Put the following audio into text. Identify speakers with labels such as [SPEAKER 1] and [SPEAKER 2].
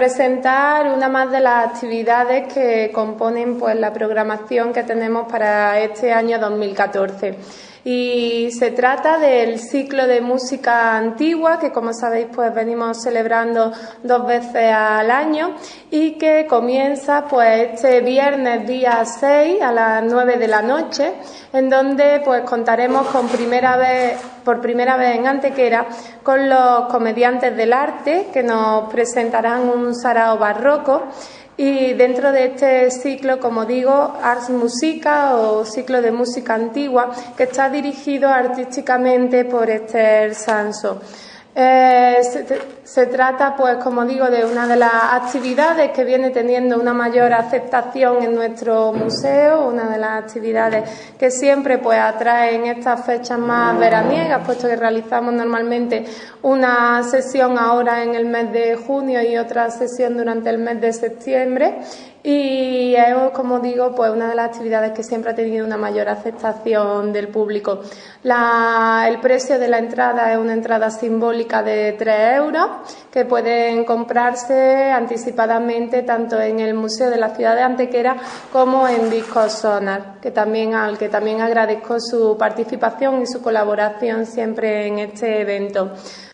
[SPEAKER 1] presentar una más de las actividades que componen pues la programación que tenemos para este año 2014. Y se trata del ciclo de música antigua que, como sabéis, pues venimos celebrando 2 veces al año y que comienza pues este viernes día 6 a las 9 de la noche, en donde pues contaremos por primera vez en Antequera con los comediantes del arte que nos presentarán un sarao barroco. Y dentro de este ciclo, como digo, Ars Musica o ciclo de música antigua, que está dirigido artísticamente por Esther Sanso. Se trata, pues, como digo, de una de las actividades que viene teniendo una mayor aceptación en nuestro museo, una de las actividades que siempre pues atraen estas fechas más veraniegas, puesto que realizamos normalmente una sesión ahora en el mes de junio y otra sesión durante el mes de septiembre. Y es, como digo, pues una de las actividades que siempre ha tenido una mayor aceptación del público. El precio de la entrada es una entrada simbólica de 3 euros, que pueden comprarse anticipadamente tanto en el Museo de la Ciudad de Antequera como en Discos Sonar, al que también agradezco su participación y su colaboración siempre en este evento.